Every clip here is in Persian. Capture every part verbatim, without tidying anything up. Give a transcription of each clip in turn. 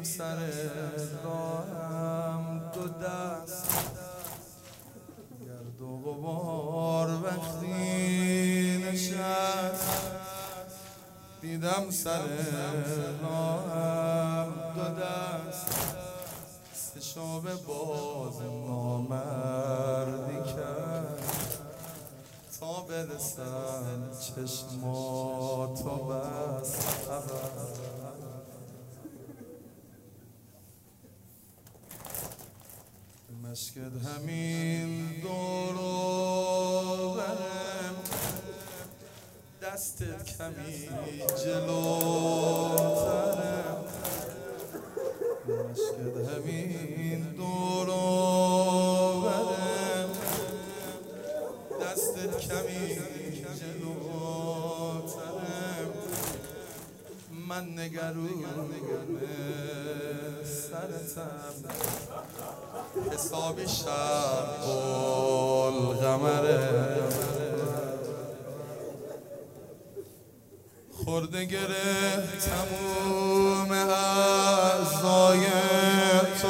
دیدم سر راهم دو دست گرد و غبار وقتی نشست، دیدم سر راهم دو دست سشاب باز نامردی کرد تا برسن چشماتو بس خبر. مشکت همین دور و برم، دستت کمی جلوترم. مشکت همین دور و برم، دستت کمی جلوترم. من نگرون سرتم، حسابی شب القمره. خورده گره تموم اعضای تو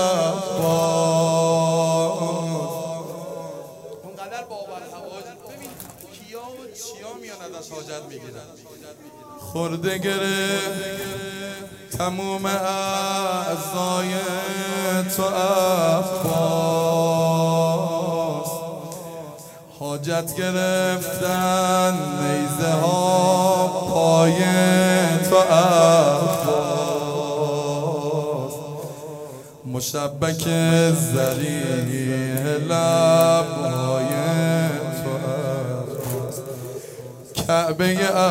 عباس. اونقدر باور حواجت ببین کیا و چیا میان ازش حاجت میگیرن. خورده گره تموم اعضای تو عباس. حاجت گرفتن نیزه ها پای تو عباس. مشبک زریح لبهای تو عباس. کعبه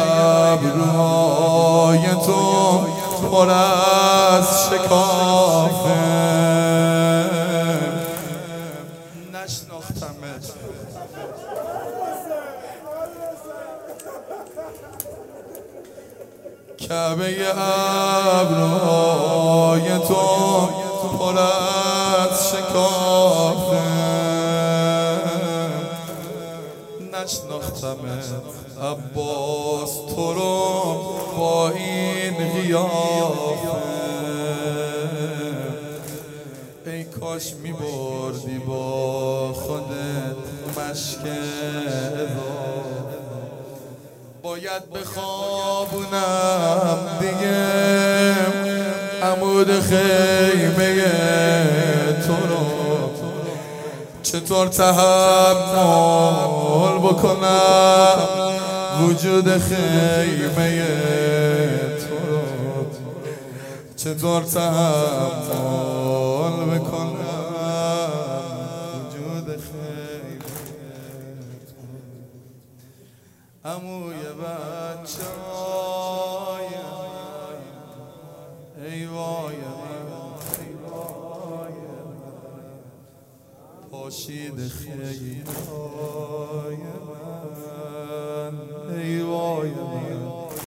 ابروهای تو پر از شکافه، نشناختمت کعبه ابروهای تو پر از شکافه، نشناختمت عباس تو رو با این قیافه. ای کاش می بردی با خودت مشک اضافه. باید بخوابونم دیگه عمود خیمه تو رو، چطور تحمل بکنم وجود خیمه تو رو، چطور تحمل بکنم وجود خیمه تو. عموی بچه های ای وای پاشید خیلی